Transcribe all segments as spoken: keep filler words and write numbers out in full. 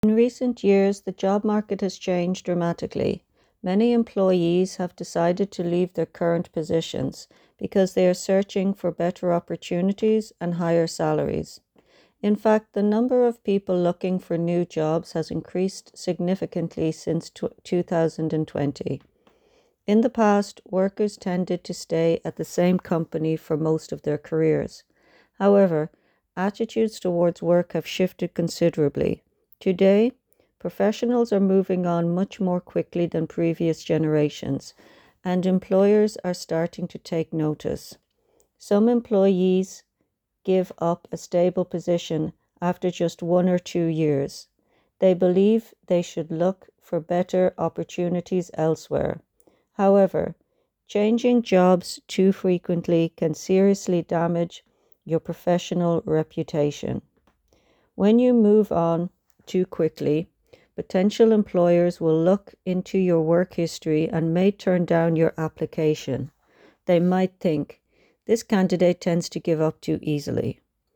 In recent years, the job market has changed dramatically. Many employees have decided to leave their current positions because they are searching for better opportunities and higher salaries. In fact, the number of people looking for new jobs has increased significantly since two thousand twenty. In the past, workers tended to stay at the same company for most of their careers. However, attitudes towards work have shifted considerably. Today, professionals are moving on much more quickly than previous generations, and employers are starting to take notice. Some employees give up a stable position after just one or two years. They believe they should look for better opportunities elsewhere. However, changing jobs too frequently can seriously damage your professional reputation. When you move on too quickly, potential employers will look into your work history and may turn down your application. They might think, this candidate tends to give up too easily.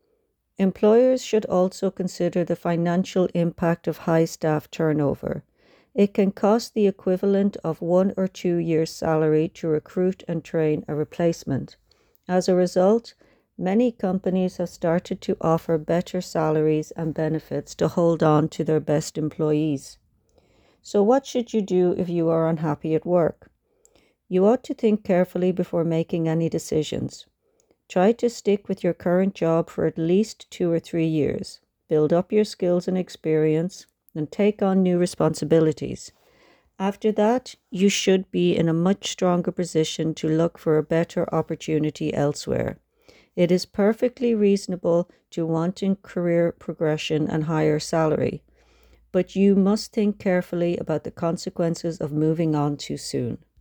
Employers should also consider the financial impact of high staff turnover. It can cost the equivalent of one or two years' salary to recruit and train a replacement. As a result, many companies have started to offer better salaries and benefits to hold on to their best employees. So what should you do if you are unhappy at work? You ought to think carefully before making any decisions. Try to stick with your current job for at least two or three years. Build up your skills and experience and take on new responsibilities. After that, you should be in a much stronger position to look for a better opportunity elsewhere. It is perfectly reasonable to want career progression and higher salary, but you must think carefully about the consequences of moving on too soon.